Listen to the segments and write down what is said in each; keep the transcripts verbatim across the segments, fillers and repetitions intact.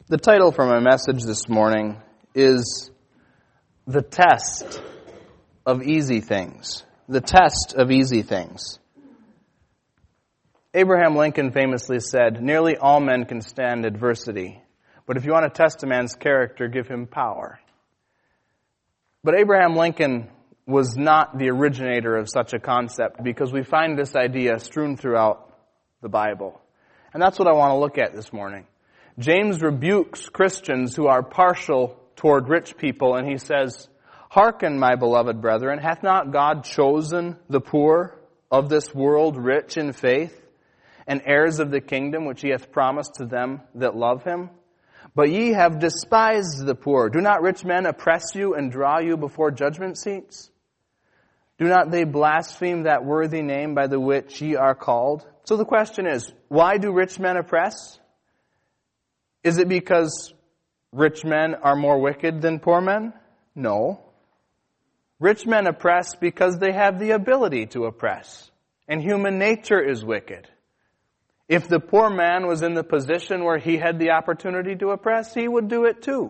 The title for my message this morning is The Test of Easy Things. The Test of Easy Things. Abraham Lincoln famously said, "Nearly all men can stand adversity, but if you want to test a man's character, give him power." But Abraham Lincoln was not the originator of such a concept, because we find this idea strewn throughout the Bible. And that's what I want to look at this morning. James rebukes Christians who are partial toward rich people, and he says, "Hearken, my beloved brethren, hath not God chosen the poor of this world rich in faith, and heirs of the kingdom which he hath promised to them that love him? But ye have despised the poor. Do not rich men oppress you and draw you before judgment seats? Do not they blaspheme that worthy name by the which ye are called?" So the question is, why do rich men oppress? Is it because rich men are more wicked than poor men? No. Rich men oppress because they have the ability to oppress. And human nature is wicked. If the poor man was in the position where he had the opportunity to oppress, he would do it too.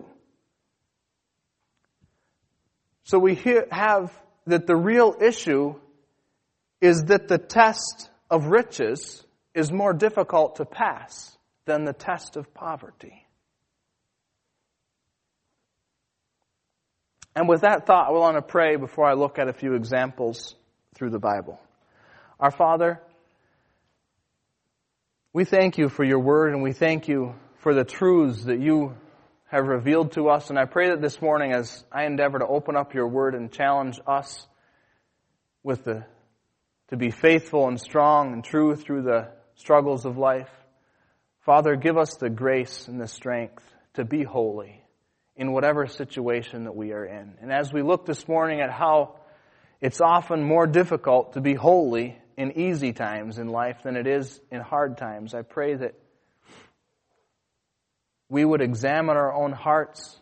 So we have that the real issue is that the test of riches is more difficult to pass than the test of poverty. And with that thought, I want to pray before I look at a few examples through the Bible. Our Father, we thank you for your word, and we thank you for the truths that you have revealed to us. And I pray that this morning, as I endeavor to open up your word and challenge us with the to be faithful and strong and true through the struggles of life, Father, give us the grace and the strength to be holy in whatever situation that we are in. And as we look this morning at how it's often more difficult to be holy in easy times in life than it is in hard times, I pray that we would examine our own hearts.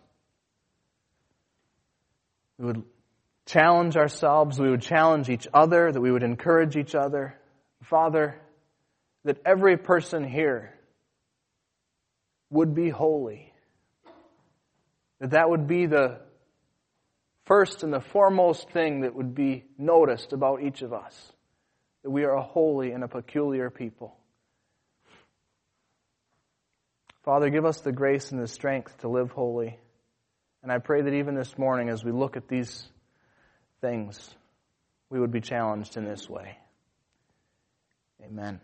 We would challenge ourselves. We would challenge each other, that we would encourage each other. Father, that every person here would be holy. That that would be the first and the foremost thing that would be noticed about each of us. That we are a holy and a peculiar people. Father, give us the grace and the strength to live holy. And I pray that even this morning, as we look at these things, we would be challenged in this way. Amen.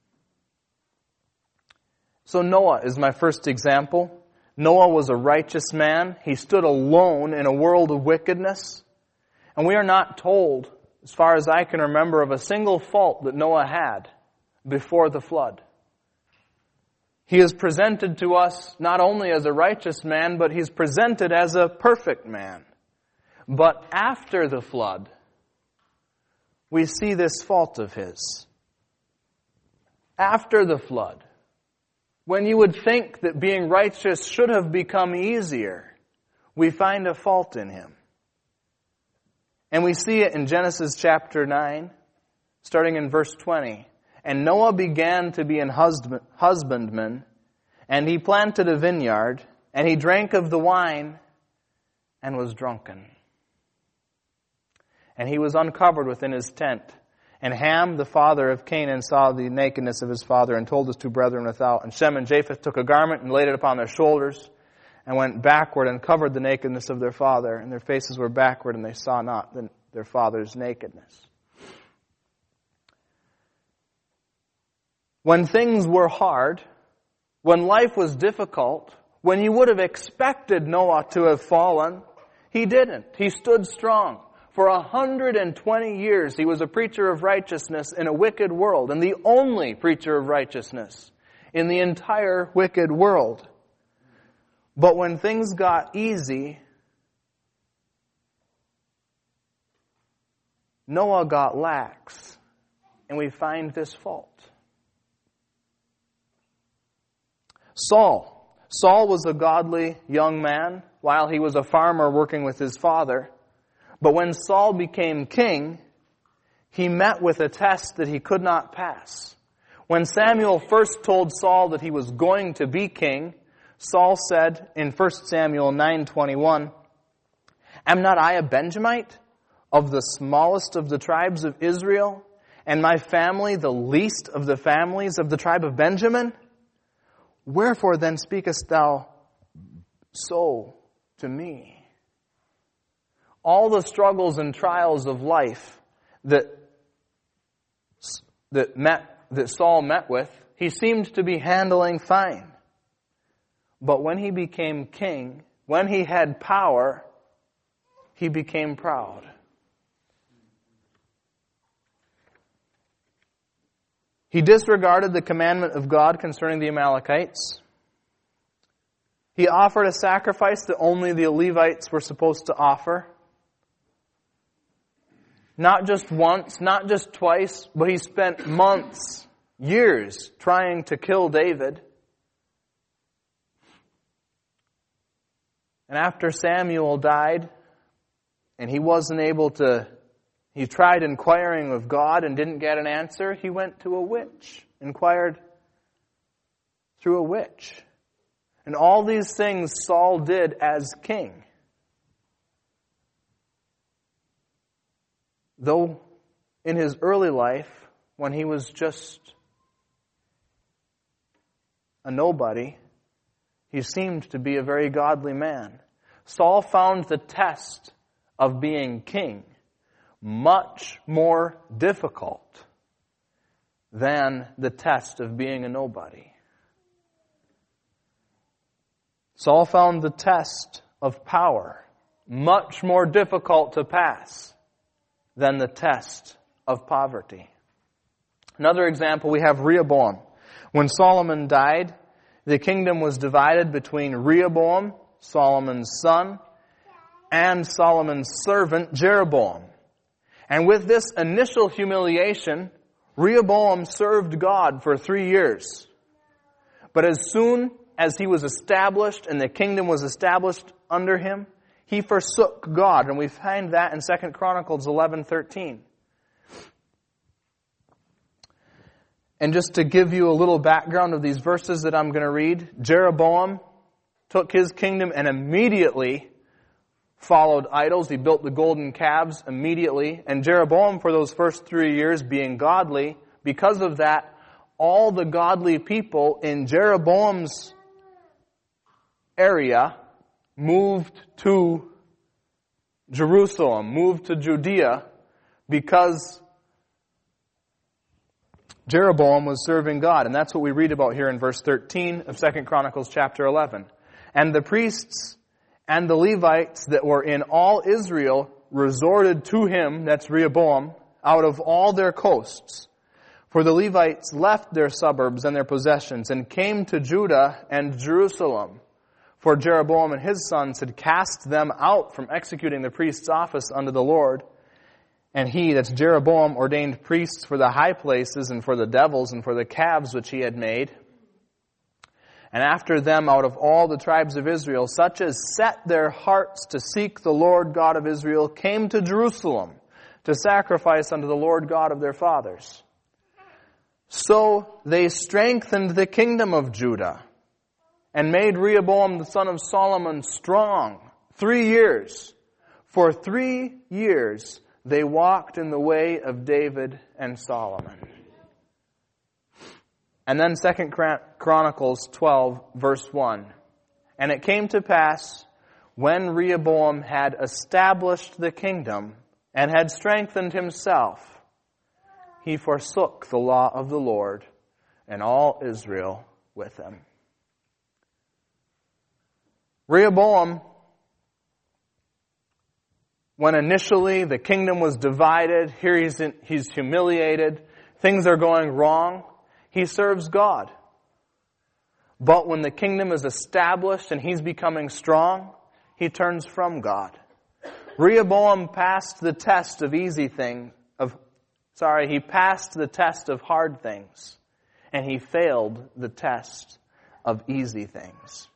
So Noah is my first example. Noah was a righteous man. He stood alone in a world of wickedness. And we are not told, as far as I can remember, of a single fault that Noah had before the flood. He is presented to us not only as a righteous man, but he's presented as a perfect man. But after the flood, we see this fault of his. After the flood, when you would think that being righteous should have become easier, we find a fault in him. And we see it in Genesis chapter nine, starting in verse twenty. "And Noah began to be an husband, husbandman, and he planted a vineyard, and he drank of the wine, and was drunken. And he was uncovered within his tent. And Ham, the father of Canaan, saw the nakedness of his father and told his two brethren without. And Shem and Japheth took a garment and laid it upon their shoulders and went backward and covered the nakedness of their father. And their faces were backward, and they saw not the, their father's nakedness." When things were hard, when life was difficult, when you would have expected Noah to have fallen, he didn't. He stood strong. For one hundred twenty years, he was a preacher of righteousness in a wicked world, and the only preacher of righteousness in the entire wicked world. But when things got easy, Noah got lax, and we find this fault. Saul. Saul was a godly young man while he was a farmer working with his father. But when Saul became king, he met with a test that he could not pass. When Samuel first told Saul that he was going to be king, Saul said in First Samuel nine twenty-one, "Am not I a Benjamite, of the smallest of the tribes of Israel, and my family the least of the families of the tribe of Benjamin? Wherefore then speakest thou so to me?" All the struggles and trials of life that, that, met, that Saul met with, he seemed to be handling fine. But when he became king, when he had power, he became proud. He disregarded the commandment of God concerning the Amalekites. He offered a sacrifice that only the Levites were supposed to offer. Not just once, not just twice, but he spent months, years, trying to kill David. And after Samuel died, and he wasn't able to, he tried inquiring of God and didn't get an answer, he went to a witch, inquired through a witch. And all these things Saul did as king. Though in his early life, when he was just a nobody, he seemed to be a very godly man. Saul found the test of being king much more difficult than the test of being a nobody. Saul found the test of power much more difficult to pass than the test of poverty. Another example, we have Rehoboam. When Solomon died, the kingdom was divided between Rehoboam, Solomon's son, and Solomon's servant, Jeroboam. And with this initial humiliation, Rehoboam served God for three years. But as soon as he was established and the kingdom was established under him, he forsook God, and we find that in Second Chronicles eleven thirteen. And just to give you a little background of these verses that I'm going to read, Jeroboam took his kingdom and immediately followed idols. He built the golden calves immediately. And Jeroboam, for those first three years being godly, because of that, all the godly people in Jeroboam's area moved to Jerusalem, moved to Judea, because Jeroboam was serving God. And that's what we read about here in verse thirteen of Second Chronicles chapter eleven. And the priests and the Levites that were in all Israel resorted to him, that's Rehoboam, out of all their coasts. For the Levites left their suburbs and their possessions and came to Judah and Jerusalem. For Jeroboam and his sons had cast them out from executing the priest's office unto the Lord. And he, that's Jeroboam, ordained priests for the high places and for the devils and for the calves which he had made. And after them, out of all the tribes of Israel, such as set their hearts to seek the Lord God of Israel, came to Jerusalem to sacrifice unto the Lord God of their fathers. So they strengthened the kingdom of Judah and made Rehoboam the son of Solomon strong three years. For three years they walked in the way of David and Solomon. And then Second Chronicles twelve, verse one. And it came to pass, when Rehoboam had established the kingdom and had strengthened himself, he forsook the law of the Lord and all Israel with him. Rehoboam, when initially the kingdom was divided, here he's, in, he's humiliated, things are going wrong, he serves God. But when the kingdom is established and he's becoming strong, he turns from God. Rehoboam passed the test of easy things, of, sorry, he passed the test of hard things, and he failed the test of easy things.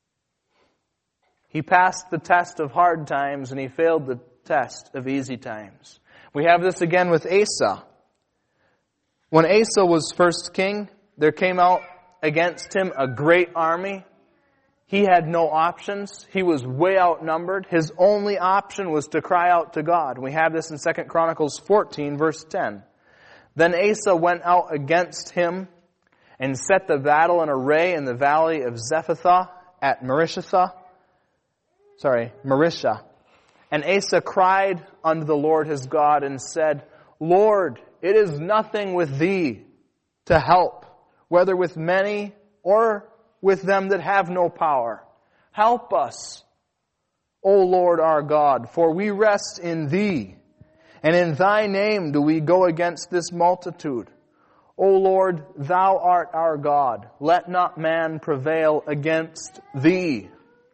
He passed the test of hard times and he failed the test of easy times. We have this again with Asa. When Asa was first king, there came out against him a great army, He had no options. He was way outnumbered. His only option was to cry out to God. We have this in Second Chronicles fourteen, verse ten. Then Asa went out against him and set the battle in array in the valley of Zephathah at Marishatha. Sorry, Marisha. And Asa cried unto the Lord his God and said, Lord, it is nothing with thee to help, whether with many or with them that have no power. Help us, O Lord our God, for we rest in thee, and in thy name do we go against this multitude. O Lord, thou art our God. Let not man prevail against thee.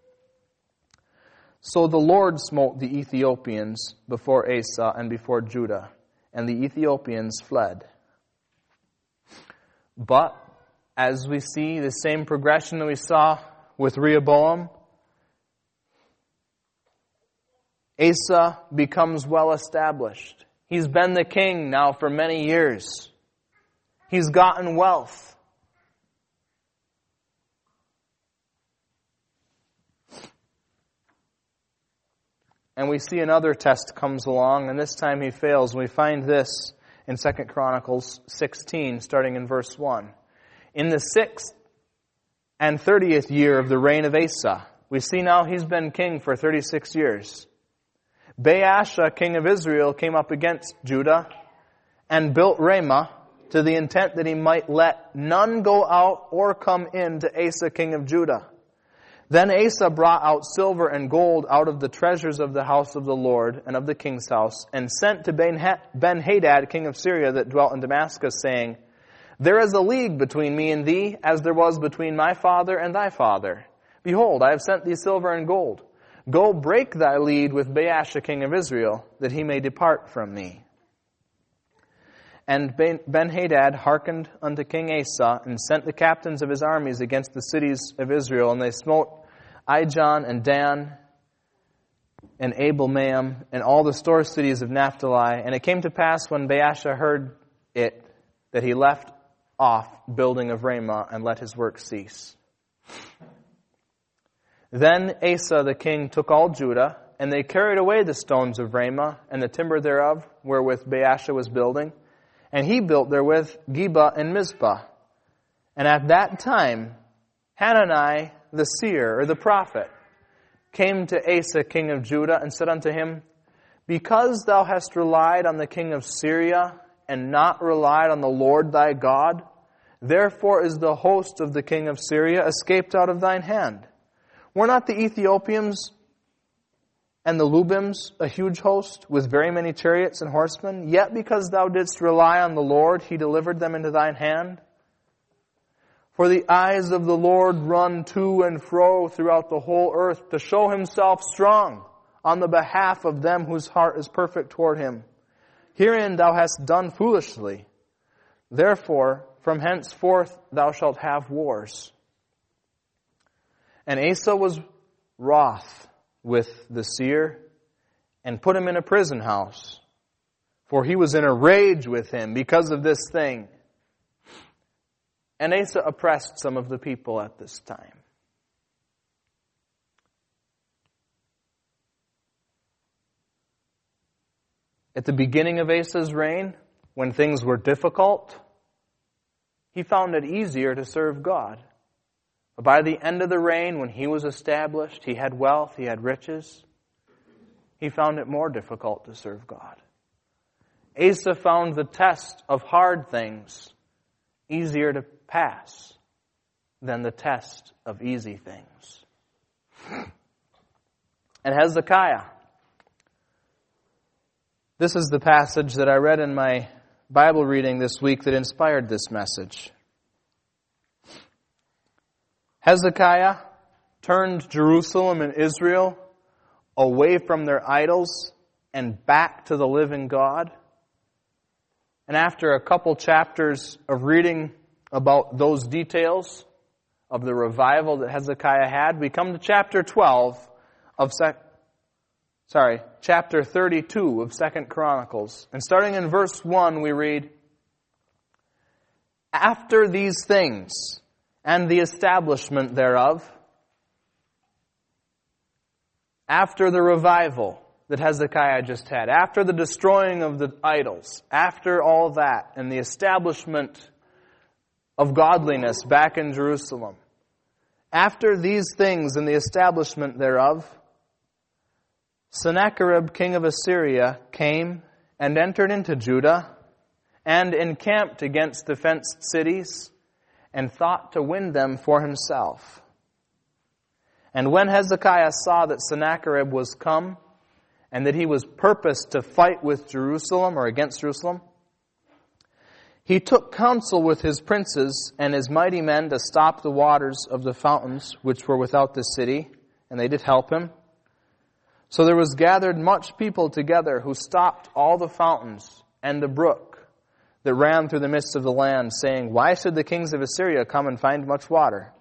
So the Lord smote the Ethiopians before Asa and before Judah, and the Ethiopians fled. But as we see the same progression that we saw with Rehoboam, Asa becomes well established. He's been the king now for many years. He's gotten wealth. And we see another test comes along, and this time he fails. We find this in Second Chronicles sixteen, starting in verse one. In the sixth and thirtieth year of the reign of Asa, we see now he's been king for thirty-six years. Baasha, king of Israel, came up against Judah and built Ramah to the intent that he might let none go out or come in to Asa, king of Judah. Then Asa brought out silver and gold out of the treasures of the house of the Lord and of the king's house, and sent to Ben-Hadad, king of Syria, that dwelt in Damascus, saying, There is a league between me and thee, as there was between my father and thy father. Behold, I have sent thee silver and gold. Go break thy lead with Baasha, king of Israel, that he may depart from me. And Ben-Hadad hearkened unto King Asa, and sent the captains of his armies against the cities of Israel, and they smote Ijon and Dan and Abel-maim and all the store cities of Naphtali. And it came to pass when Baasha heard it, that he left off building of Ramah and let his work cease. Then Asa the king took all Judah, and they carried away the stones of Ramah and the timber thereof, wherewith Baasha was building. And he built therewith Geba and Mizpah. And at that time, Hanani the seer, or the prophet, came to Asa king of Judah, and said unto him, Because thou hast relied on the king of Syria, and not relied on the Lord thy God, therefore is the host of the king of Syria escaped out of thine hand. Were not the Ethiopians and the Lubims a huge host, with very many chariots and horsemen? Yet because thou didst rely on the Lord, he delivered them into thine hand. For the eyes of the Lord run to and fro throughout the whole earth, to show himself strong on the behalf of them whose heart is perfect toward him. Herein thou hast done foolishly. Therefore, from henceforth thou shalt have wars. And Asa was wroth with the seer, and put him in a prison house, for he was in a rage with him because of this thing. And Asa oppressed some of the people at this time. At the beginning of Asa's reign, when things were difficult, he found it easier to serve God. But by the end of the reign, when he was established, he had wealth, he had riches, he found it more difficult to serve God. Asa found the test of hard things easier to pass than the test of easy things. And Hezekiah. This is the passage that I read in my Bible reading this week that inspired this message. Hezekiah turned Jerusalem and Israel away from their idols and back to the living God. And after a couple chapters of reading about those details of the revival that Hezekiah had, we come to chapter twelve of sec- sorry, chapter thirty-two of Second Chronicles. And starting in verse one, we read, After these things, and the establishment thereof, after the revival that Hezekiah just had, after the destroying of the idols, after all that, and the establishment of godliness back in Jerusalem, after these things and the establishment thereof, Sennacherib, king of Assyria, came and entered into Judah and encamped against the fenced cities and thought to win them for himself. And when Hezekiah saw that Sennacherib was come and that he was purposed to fight with Jerusalem or against Jerusalem, he took counsel with his princes and his mighty men to stop the waters of the fountains which were without the city, and they did help him. So there was gathered much people together who stopped all the fountains and the brook that ran through the midst of the land, saying, Why should the kings of Assyria come and find much water?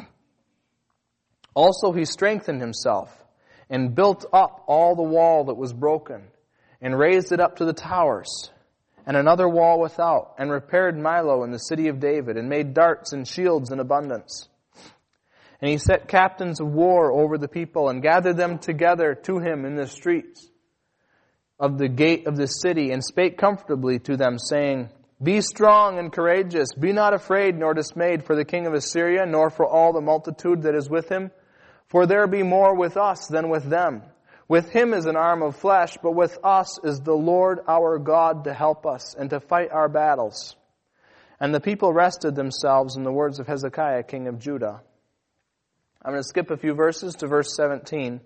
Also he strengthened himself and built up all the wall that was broken and raised it up to the towers and another wall without, and repaired Milo in the city of David, and made darts and shields in abundance. And he set captains of war over the people, and gathered them together to him in the streets of the gate of the city, and spake comfortably to them, saying, Be strong and courageous, be not afraid nor dismayed for the king of Assyria, nor for all the multitude that is with him. For there be more with us than with them. With him is an arm of flesh, but with us is the Lord our God to help us and to fight our battles. And the people rested themselves in the words of Hezekiah, king of Judah. I'm going to skip a few verses to verse seventeen.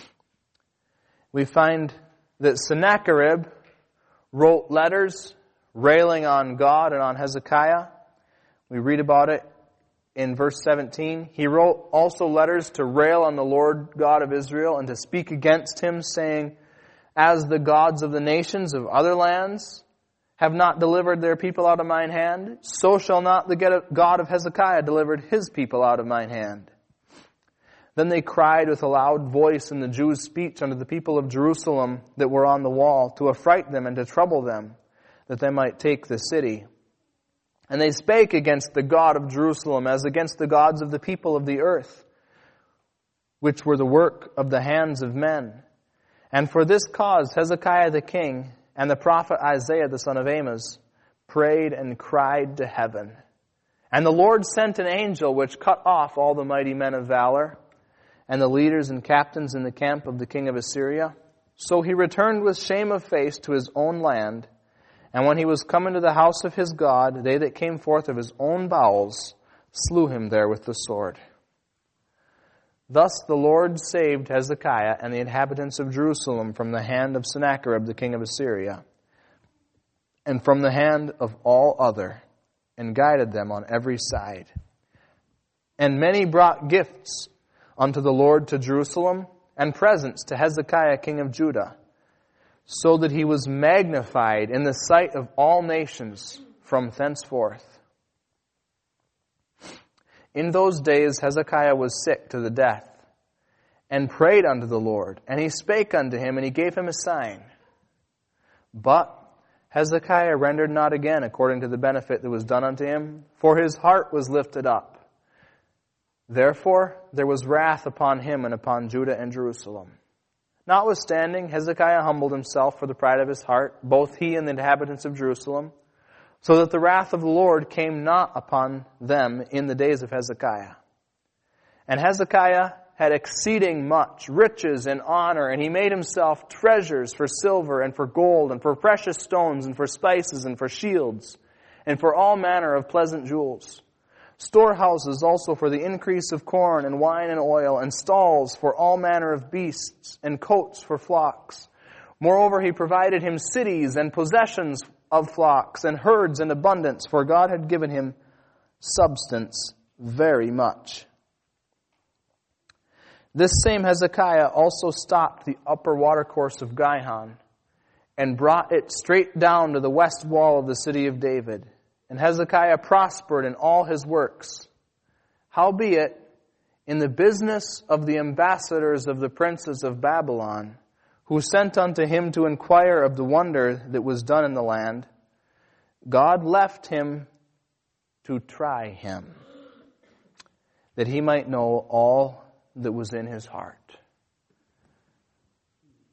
We find that Sennacherib wrote letters railing on God and on Hezekiah. We read about it in verse seventeen. He wrote also letters to rail on the Lord God of Israel and to speak against him, saying, As the gods of the nations of other lands have not delivered their people out of mine hand, so shall not the God of Hezekiah deliver his people out of mine hand. Then they cried with a loud voice in the Jews' speech unto the people of Jerusalem that were on the wall, to affright them and to trouble them, that they might take the city. And they spake against the God of Jerusalem as against the gods of the people of the earth, which were the work of the hands of men. And for this cause Hezekiah the king and the prophet Isaiah the son of Amos prayed and cried to heaven. And the Lord sent an angel which cut off all the mighty men of valor and the leaders and captains in the camp of the king of Assyria. So he returned with shame of face to his own land. And when he was come into the house of his God, they that came forth of his own bowels slew him there with the sword. Thus the Lord saved Hezekiah and the inhabitants of Jerusalem from the hand of Sennacherib the king of Assyria, and from the hand of all other, and guided them on every side. And many brought gifts unto the Lord to Jerusalem, and presents to Hezekiah king of Judah, so that he was magnified in the sight of all nations from thenceforth. In those days Hezekiah was sick to the death, and prayed unto the Lord, and he spake unto him, and he gave him a sign. But Hezekiah rendered not again according to the benefit that was done unto him, for his heart was lifted up. Therefore there was wrath upon him and upon Judah and Jerusalem. Notwithstanding, Hezekiah humbled himself for the pride of his heart, both he and the inhabitants of Jerusalem, so that the wrath of the Lord came not upon them in the days of Hezekiah. And Hezekiah had exceeding much riches and honor, and he made himself treasures for silver and for gold and for precious stones and for spices and for shields and for all manner of pleasant jewels. Storehouses also for the increase of corn and wine and oil, and stalls for all manner of beasts, and coats for flocks. Moreover, he provided him cities and possessions of flocks, and herds in abundance, for God had given him substance very much. This same Hezekiah also stopped the upper watercourse of Gihon, and brought it straight down to the west wall of the city of David. And Hezekiah prospered in all his works. Howbeit, in the business of the ambassadors of the princes of Babylon, who sent unto him to inquire of the wonder that was done in the land, God left him to try him, that he might know all that was in his heart.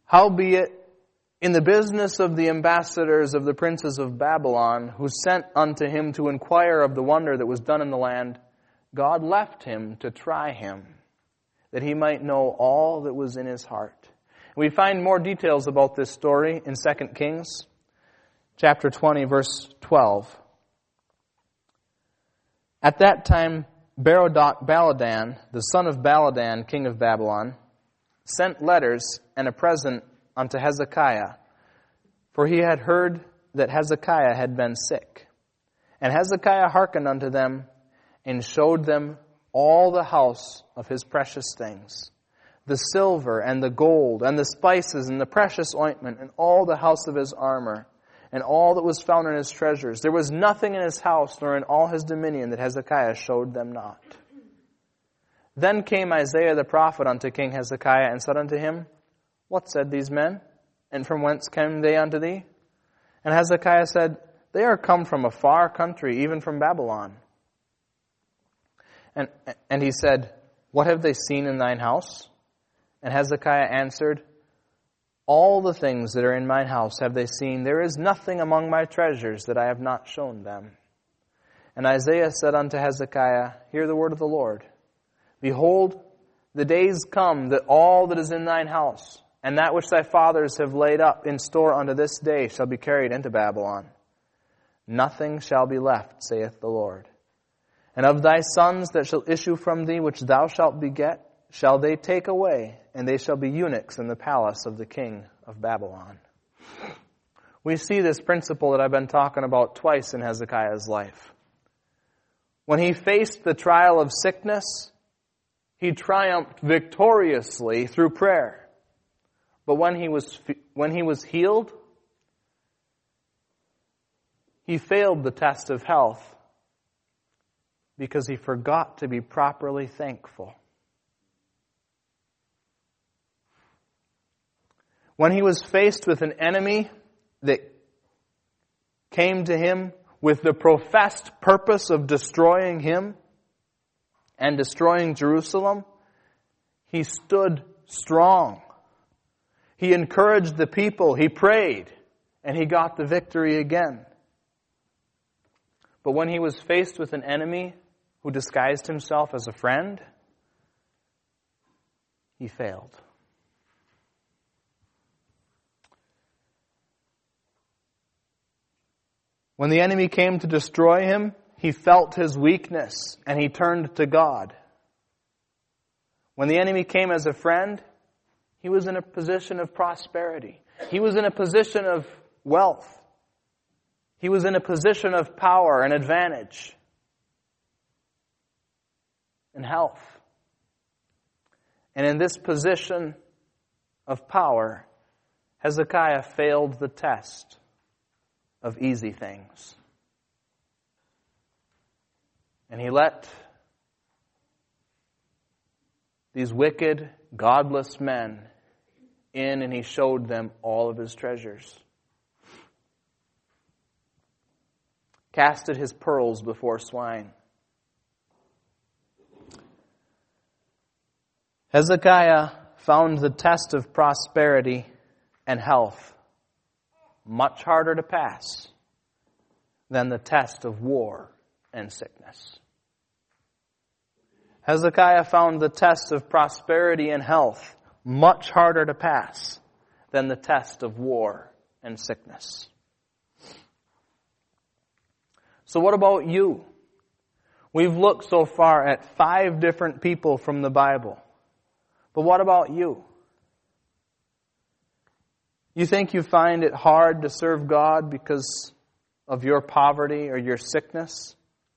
Howbeit, in the business of the ambassadors of the princes of Babylon, who sent unto him to inquire of the wonder that was done in the land, God left him to try him, that he might know all that was in his heart. We find more details about this story in Second Kings, chapter twenty, verse twelve. At that time, Berodach Baladan, the son of Baladan, king of Babylon, sent letters and a present unto Hezekiah, for he had heard that Hezekiah had been sick. And Hezekiah hearkened unto them, and showed them all the house of his precious things, the silver and the gold, and the spices and the precious ointment, and all the house of his armor, and all that was found in his treasures. There was nothing in his house, nor in all his dominion, that Hezekiah showed them not. Then came Isaiah the prophet unto King Hezekiah, and said unto him, What said these men? And from whence came they unto thee? And Hezekiah said, They are come from a far country, even from Babylon. And, and he said, What have they seen in thine house? And Hezekiah answered, All the things that are in mine house have they seen. There is nothing among my treasures that I have not shown them. And Isaiah said unto Hezekiah, Hear the word of the Lord. Behold, the days come that all that is in thine house, and that which thy fathers have laid up in store unto this day, shall be carried into Babylon. Nothing shall be left, saith the Lord. And of thy sons that shall issue from thee, which thou shalt beget, shall they take away, and they shall be eunuchs in the palace of the king of Babylon. We see this principle that I've been talking about twice in Hezekiah's life. When he faced the trial of sickness, he triumphed victoriously through prayer. But when he was when he was healed, he failed the test of health because he forgot to be properly thankful. When he was faced with an enemy that came to him with the professed purpose of destroying him and destroying Jerusalem, he stood strong. He encouraged the people, he prayed, and he got the victory again. But when he was faced with an enemy who disguised himself as a friend, he failed. When the enemy came to destroy him, he felt his weakness and he turned to God. When the enemy came as a friend, he was in a position of prosperity. He was in a position of wealth. He was in a position of power and advantage and health. And in this position of power, Hezekiah failed the test of easy things. And he let these wicked, godless men in, and he showed them all of his treasures. Casted his pearls before swine. Hezekiah found the test of prosperity and health much harder to pass than the test of war and sickness. Hezekiah found the test of prosperity and health much harder to pass than the test of war and sickness. So what about you? We've looked so far at five different people from the Bible. But what about you? You think you find it hard to serve God because of your poverty or your sickness?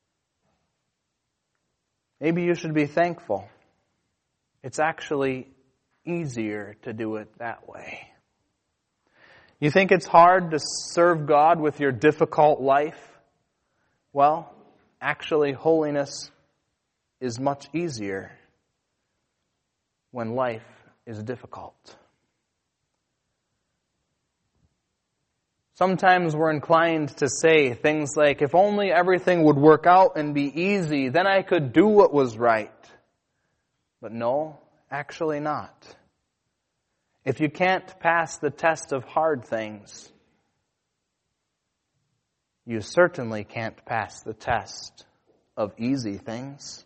Maybe you should be thankful. It's actually easier to do it that way. You think it's hard to serve God with your difficult life? Well, actually, holiness is much easier when life is difficult. Sometimes we're inclined to say things like, if only everything would work out and be easy, then I could do what was right. But no, actually not. If you can't pass the test of hard things, you certainly can't pass the test of easy things.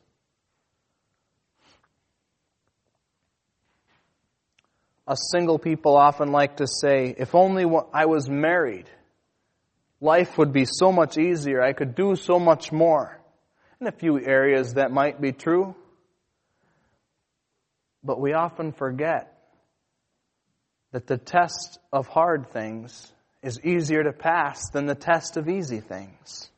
Us single people often like to say, if only I was married, life would be so much easier. I could do so much more. In a few areas that might be true. But we often forget that the test of hard things is easier to pass than the test of easy things.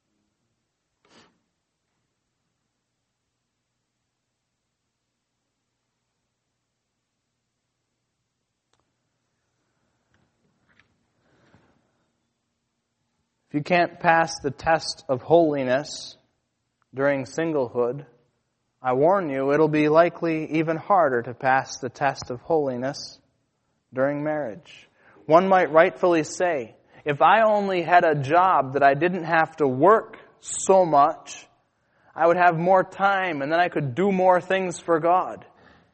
If you can't pass the test of holiness during singlehood, I warn you, it'll be likely even harder to pass the test of holiness during marriage. One might rightfully say, if I only had a job that I didn't have to work so much, I would have more time and then I could do more things for God.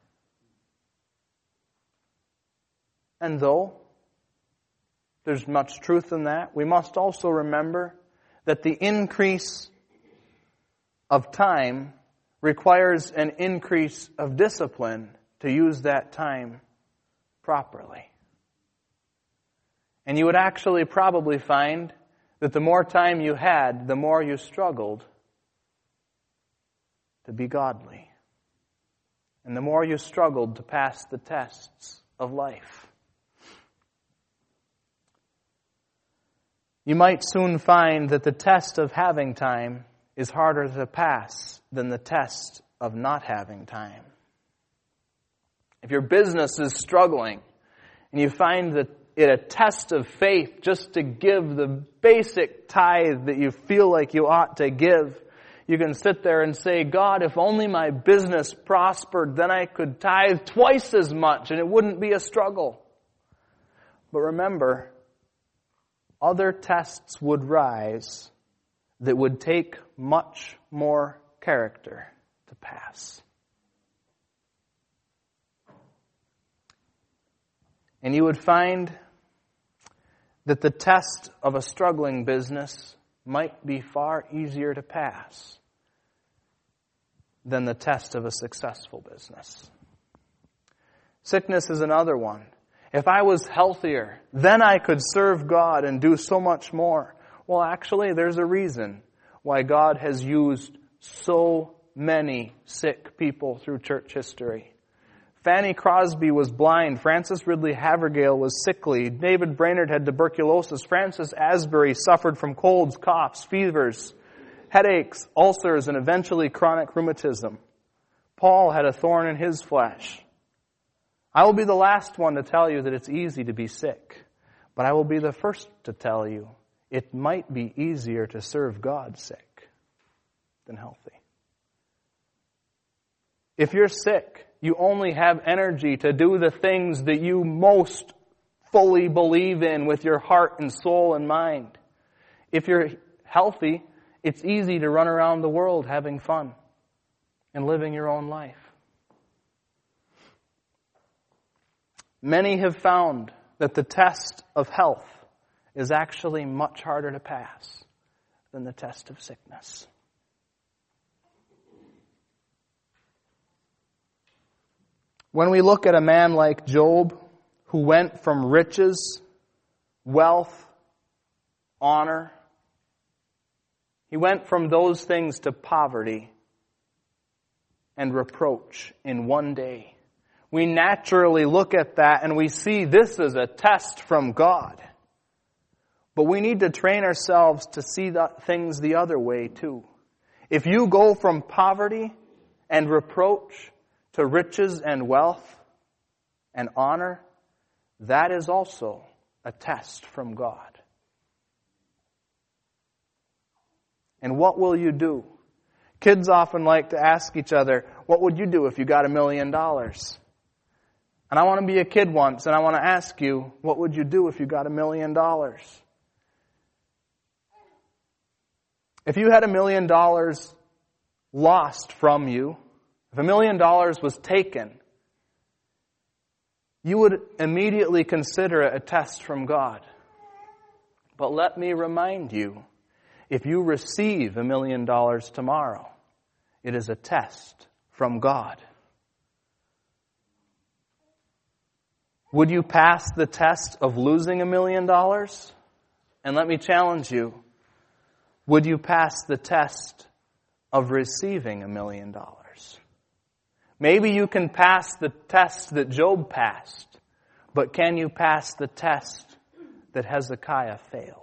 And though there's much truth in that, we must also remember that the increase of time requires an increase of discipline to use that time properly. And you would actually probably find that the more time you had, the more you struggled to be godly. And the more you struggled to pass the tests of life. You might soon find that the test of having time is harder to pass than the test of not having time. If your business is struggling and you find that it a test of faith just to give the basic tithe that you feel like you ought to give, you can sit there and say, God, if only my business prospered, then I could tithe twice as much and it wouldn't be a struggle. But remember, other tests would rise that would take much more character to pass. And you would find that the test of a struggling business might be far easier to pass than the test of a successful business. Sickness is another one. If I was healthier, then I could serve God and do so much more. Well, actually, there's a reason why God has used so many sick people through church history. Fanny Crosby was blind. Frances Ridley Havergale was sickly. David Brainerd had tuberculosis. Francis Asbury suffered from colds, coughs, fevers, headaches, ulcers, and eventually chronic rheumatism. Paul had a thorn in his flesh. I will be the last one to tell you that it's easy to be sick, but I will be the first to tell you it might be easier to serve God sick than healthy. If you're sick, you only have energy to do the things that you most fully believe in with your heart and soul and mind. If you're healthy, it's easy to run around the world having fun and living your own life. Many have found that the test of health is actually much harder to pass than the test of sickness. When we look at a man like Job, who went from riches, wealth, honor, he went from those things to poverty and reproach in one day. We naturally look at that and we see this as a test from God. But we need to train ourselves to see the things the other way too. If you go from poverty and reproach to riches and wealth and honor, that is also a test from God. And what will you do? Kids often like to ask each other, what would you do if you got a million dollars? And I want to be a kid once, and I want to ask you, what would you do if you got a million dollars? If you had a million dollars lost from you, if a million dollars was taken, you would immediately consider it a test from God. But let me remind you, if you receive a million dollars tomorrow, it is a test from God. Would you pass the test of losing a million dollars? And let me challenge you, would you pass the test of receiving a million dollars? Maybe you can pass the test that Job passed, but can you pass the test that Hezekiah failed?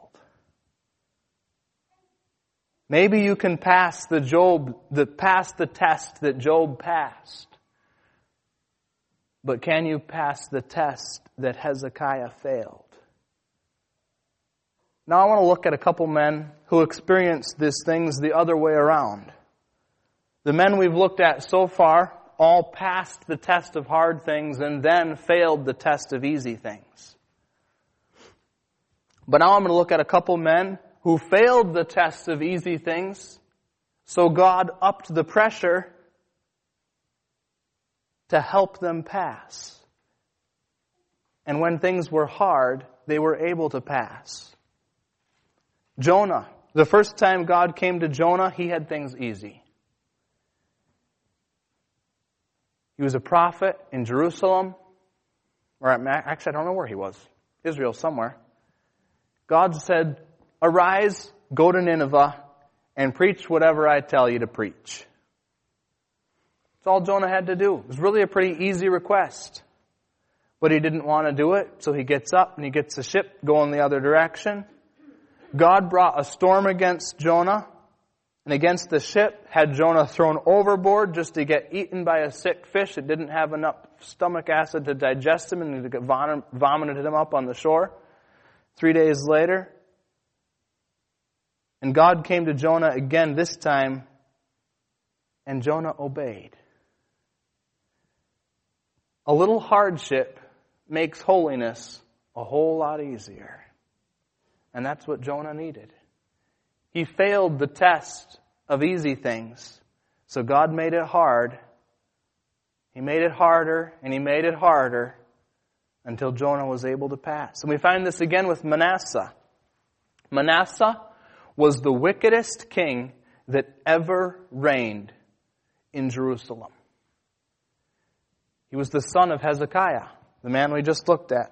Maybe you can pass the Job, the pass the test that Job passed, but can you pass the test that Hezekiah failed? Now I want to look at a couple men who experienced these things the other way around. The men we've looked at so far all passed the test of hard things and then failed the test of easy things. But now I'm going to look at a couple men who failed the test of easy things, so God upped the pressure to help them pass. And when things were hard, they were able to pass. Jonah. The first time God came to Jonah, he had things easy. He was a prophet in Jerusalem, or actually I don't know where he was. Israel somewhere. God said, "Arise, go to Nineveh, and preach whatever I tell you to preach." That's all Jonah had to do. It was really a pretty easy request. But he didn't want to do it, so he gets up and he gets the ship going the other direction. God brought a storm against Jonah and against the ship, had Jonah thrown overboard just to get eaten by a sick fish that didn't have enough stomach acid to digest him, and it vomited him up on the shore. Three days later, and God came to Jonah again this time, and Jonah obeyed. A little hardship makes holiness a whole lot easier. And that's what Jonah needed. He failed the test of easy things, so God made it hard. He made it harder, and He made it harder until Jonah was able to pass. And we find this again with Manasseh. Manasseh was the wickedest king that ever reigned in Jerusalem. He was the son of Hezekiah, the man we just looked at.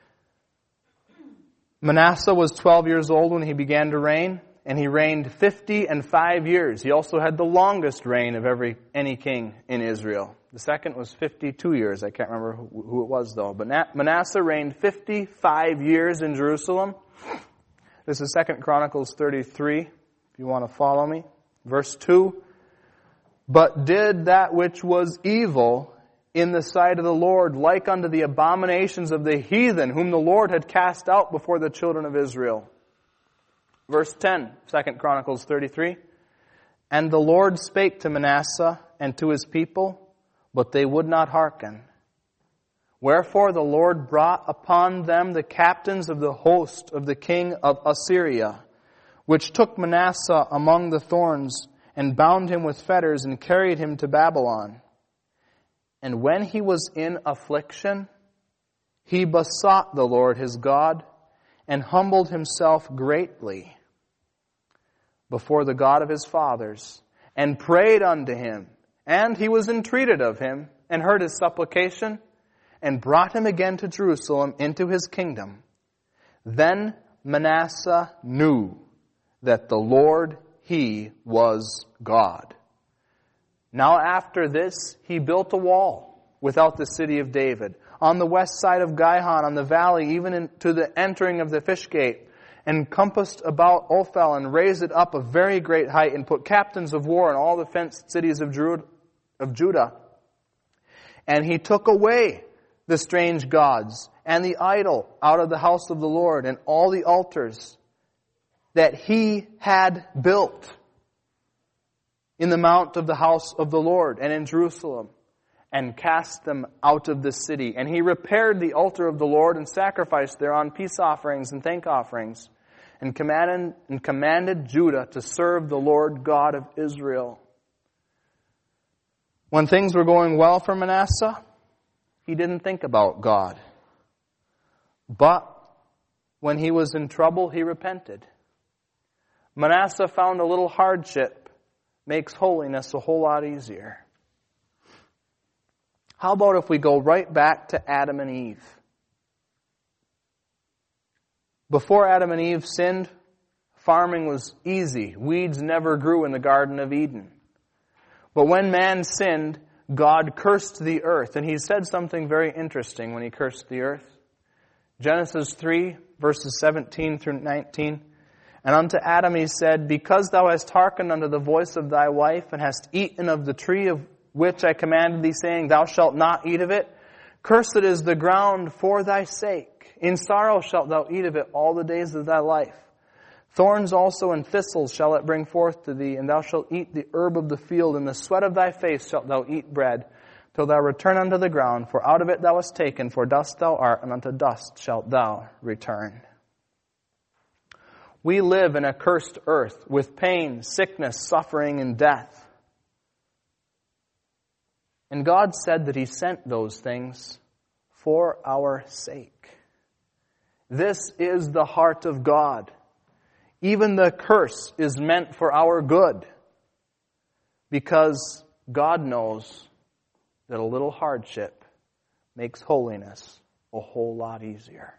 Manasseh was twelve years old when he began to reign, and he reigned fifty and five years. He also had the longest reign of every any king in Israel. The second was fifty-two years. I can't remember who, who it was though. But Manasseh reigned fifty-five years in Jerusalem. This is Second Chronicles thirty-three, if you want to follow me. Verse two. But did that which was evil in the sight of the Lord, like unto the abominations of the heathen, whom the Lord had cast out before the children of Israel. Verse ten, Second Chronicles thirty-three. And the Lord spake to Manasseh and to his people, but they would not hearken. Wherefore the Lord brought upon them the captains of the host of the king of Assyria, which took Manasseh among the thorns, and bound him with fetters, and carried him to Babylon. And when he was in affliction, he besought the Lord his God, and humbled himself greatly before the God of his fathers, and prayed unto him. And he was entreated of him, and heard his supplication, and brought him again to Jerusalem into his kingdom. Then Manasseh knew that the Lord, He was God. Now after this, he built a wall without the city of David, on the west side of Gihon, on the valley, even in, to the entering of the fish gate, and compassed about Ophel, and raised it up a very great height, and put captains of war in all the fenced cities of Judah. And he took away the strange gods and the idol out of the house of the Lord, and all the altars that he had built in the mount of the house of the Lord and in Jerusalem, and cast them out of the city. And he repaired the altar of the Lord, and sacrificed thereon peace offerings and thank offerings, and commanded, and commanded Judah to serve the Lord God of Israel. When things were going well for Manasseh, he didn't think about God. But when he was in trouble, he repented. Manasseh found a little hardship makes holiness a whole lot easier. How about if we go right back to Adam and Eve? Before Adam and Eve sinned, farming was easy. Weeds never grew in the Garden of Eden. But when man sinned, God cursed the earth. And he said something very interesting when he cursed the earth. Genesis three, verses seventeen through nineteen. And unto Adam he said, Because thou hast hearkened unto the voice of thy wife, and hast eaten of the tree of which I commanded thee, saying, Thou shalt not eat of it, cursed is the ground for thy sake. In sorrow shalt thou eat of it all the days of thy life. Thorns also and thistles shall it bring forth to thee, and thou shalt eat the herb of the field. In the sweat of thy face shalt thou eat bread, till thou return unto the ground. For out of it thou wast taken, for dust thou art, and unto dust shalt thou return. We live in a cursed earth with pain, sickness, suffering, and death. And God said that He sent those things for our sake. This is the heart of God. Even the curse is meant for our good, because God knows that a little hardship makes holiness a whole lot easier.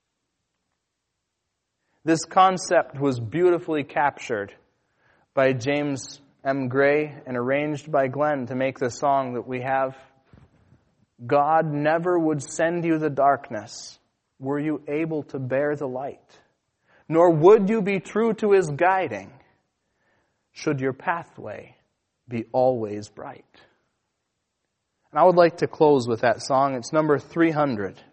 This concept was beautifully captured by James M. Gray and arranged by Glenn to make the song that we have. God never would send you the darkness were you able to bear the light. Nor would you be true to His guiding, should your pathway be always bright. And I would like to close with that song. It's number three hundred.